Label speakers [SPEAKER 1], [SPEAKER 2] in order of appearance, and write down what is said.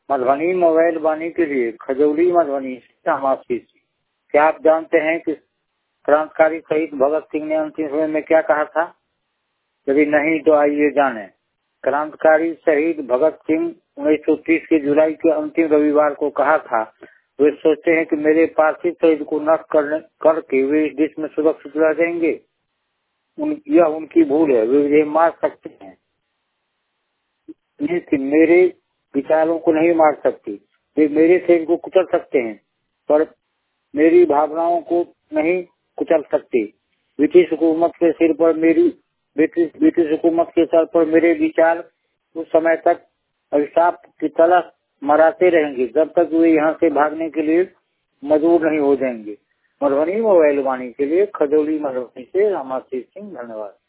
[SPEAKER 1] Madhubani mobile वाणी के लिए खजौली मधुबनी से हम आशीष जी। क्या आप जानते हैं कि क्रांतिकारी शहीद भगत सिंह ने अंतिम समय में क्या कहा था? यदि नहीं तो आइए जाने। क्रांतिकारी शहीद भगत सिंह 1930 के जुलाई के अंतिम रविवार को कहा था, वे सोचते हैं कि मेरे पार्थिव शरीर को नष्ट करके वे इस देश में सुरक्षित रह जाएंगे। यह उनकी भूल है। वे मुझे मार सकते हैं लेकिन मेरे विचारों को नहीं मार सकती। वे मेरे शरीर को कुचल सकते हैं पर मेरी भावनाओं को नहीं कुचल सकते। ब्रिटिश हुकूमत के सिर पर ब्रिटिश हुकूमत के सर पर मेरे विचार उस समय तक अभिशाप की तरह मराते रहेंगे जब तक वे यहाँ से भागने के लिए मजबूर नहीं हो जाएंगे। मधुबनी मोबाइल वाणी के लिए खजौली मधुबनी से रामाशीष सिंह। धन्यवाद।